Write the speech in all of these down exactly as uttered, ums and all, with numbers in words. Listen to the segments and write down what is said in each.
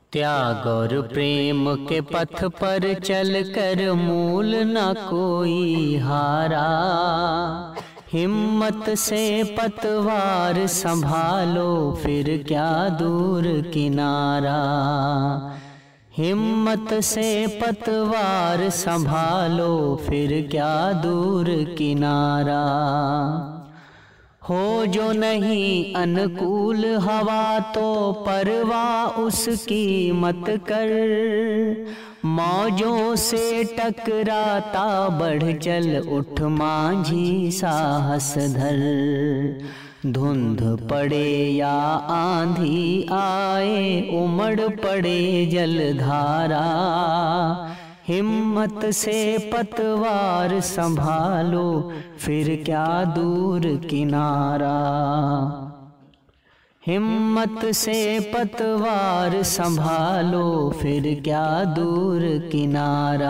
त्याग और प्रेम के पथ पर चल कर मूल न कोई हारा। हिम्मत से पतवार संभालो फिर क्या दूर किनारा। हिम्मत से पतवार संभालो फिर क्या दूर किनारा। हो जो नहीं अनुकूल हवा तो परवाह उसकी मत कर। मौजों से टकराता बढ़ चल उठ मांझी साहस धर। धुंध पड़े या आंधी आए उमड़ पड़े जलधारा। हिम्मत से पतवार संभालो फिर क्या दूर किनारा। हिम्मत से पतवार संभालो फिर क्या दूर किनारा।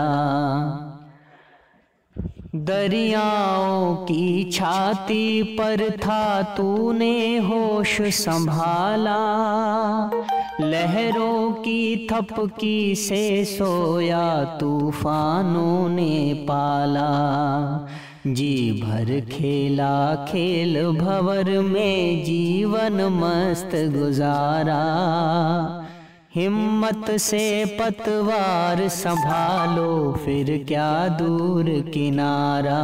दरियाओं की छाती पर था तूने होश संभाला। लहरों की थपकी से सोया तूफानों ने पाला। जी भर खेला खेल भंवर में जीवन मस्त गुजारा। हिम्मत से पतवार संभालो फिर क्या दूर किनारा।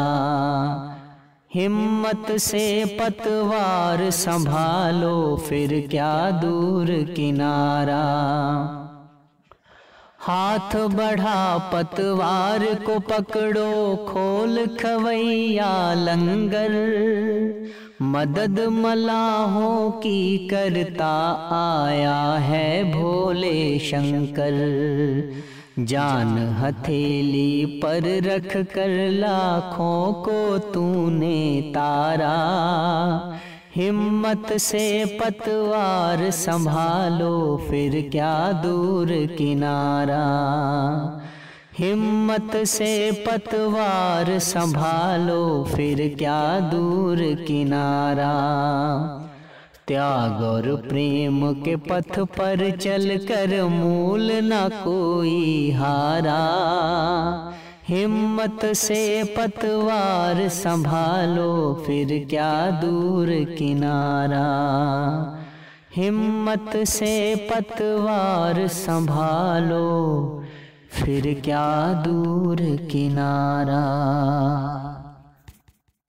हिम्मत से पतवार संभालो फिर क्या दूर किनारा। हाथ बढ़ा पतवार को पकड़ो खोल खवैया लंगर। मदद मलाहों की करता आया है भोले शंकर। जान हथेली पर रख कर लाखों को तूने तारा। हिम्मत से पतवार संभालो फिर क्या दूर किनारा। हिम्मत से पतवार संभालो फिर क्या दूर किनारा। त्याग और प्रेम के पथ पर चल कर मूल न कोई हारा। हिम्मत से पतवार संभालो फिर क्या दूर किनारा। हिम्मत से पतवार संभालो फिर क्या दूर किनारा।